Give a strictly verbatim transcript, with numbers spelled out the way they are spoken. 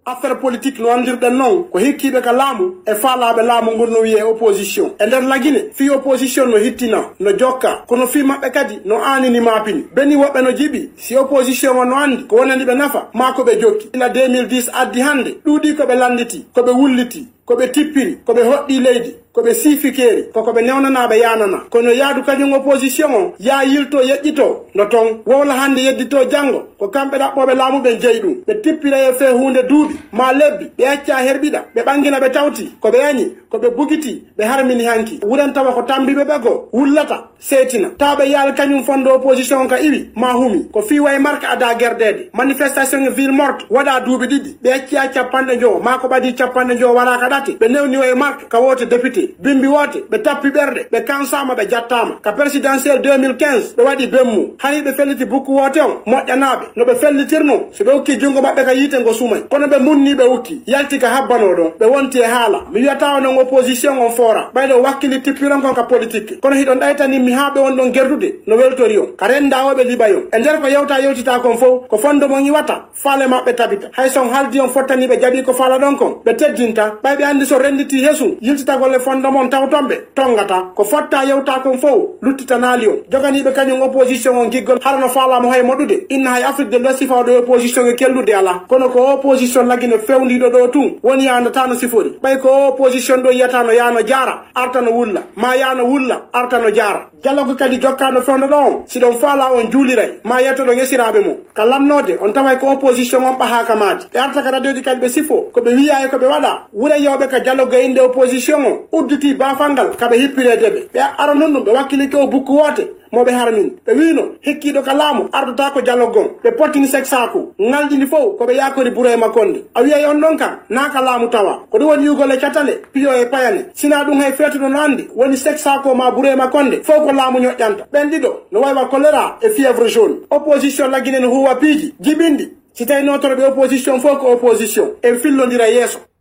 affaire politique no andirɗen noon ko hikkiɓe ka laamu e faalaɓe laamu ngon no wiye opposition e nder lagine fi opposition no hittina no jokka kono fi maɓɓe kadi no anini mapini beni woɓɓe no jiɓi si opposition o no andi ko wonani ɓe nafa ma ko ɓe jokki ila deux mille dix addi hande ɗuuɗi koɓe landiti koɓe wulliti koɓe tippiri koɓe hoɗɗi leydi koɓe siifikeeri koko ɓe newnanaɓe yanana kono yaadu kañum opposition o ya yilto yeƴƴito no ton wowla hande yeddito janggo ko kamɓe ɗaɓɓoɓe laamuɓe jeeyi ɗum ɓe tippira e fe hunde duuɓi ma lebbi ɓe acca herɓiɗa ɓe ɓangina ɓe tawti koɓe yañi koɓe bugiti ɓe harmini hanki wuren tawa ko tambiɓe ɓe go wullata seetina taɓe yaal kañum fondo opposition ka iwi ma humi ko fi way marque ada gerdede manifestation e ville morte waɗa duuɓi ɗiɗi ɓe acca capanɗe jo ma ko ɓadi capanɗe jo wala ka ɗate ɓe newni e marque ka wote député bimbi wote ɓe tappi ɓerɗe ɓe kansama ɓe jattama ka présidentiel deux mille quinze ɓe waɗi bemmu hani ɓe felliti bukku wote on moƴƴanaɓe no ɓe fellitirno so ɓe ukki jungo maɓɓe ka yiite ngo sumay kono ɓe munni ɓe ukki yalti ka habbano ɗon ɓe wonti e haala mi wiyata onon opposition on fora ɓayɗo wakkili tippiron kon ka politique kono hiɗon ɗaytanimmi ha ɓe won ɗon gerdude no weltori on ka rendawoɓe libayon e nder ko yewta yewtita kon fof ko fondo mon iwata faale maɓɓe tabita hay son haldi on fottani ɓe jaɓi ko faala ɗon kon ɓe teddinta ɓayɓe andi so renditi hesum yiltitagolle fondo mon tawtonɓe tongata ko fotta yewta kon fof luttitanali on joganiɓe kañum opposition on giggol harano faalamo hay moɗude inna hay afrique de l'ouest fawɗo opposition e kellude ala kono ko opposition laggine fewdiɗo ɗo tun woni yandatano sifori ɓay ko opposition ɗo yiyatano yano jara artano wulla ma yano wulla artano jara dialogue kadi jokkano fewdo ɗo on siɗon faala on juuliray ma yettoɗo yesiraɓe mo ka lannode on taway ko opposition on ɓahaka maji ɓe arta ka radioji kadi ɓe sifo koɓe wiya e koɓe waɗa wuure yewɓe ka dialogue e inde opposition o udditi bafalngal kaɓe hippiredeɓe ɓe aranun ɗum ɓe wakkili ke o bukku wote moɓe harmin ɓe wino hekkiɗo ka laamu ardata ko dialogue ɓe pottini sek saku ngalɗini fof koɓe yakori bureau e makkonde a wiyay on ɗon kam naka laamu tawa ko ɗum woni yugole catale piyo e payane sina ɗum hay feetuɗo no andi woni sek saku ma bureau e makkonde fof ko laamu ñoƴƴanta ɓen ɗiɗo no waywa choléra e fièvre jaune opposition lagginen huwa piiji jiɓinɗi si tawi notoroɓe opposition fof ko opposition en fillodira yeeso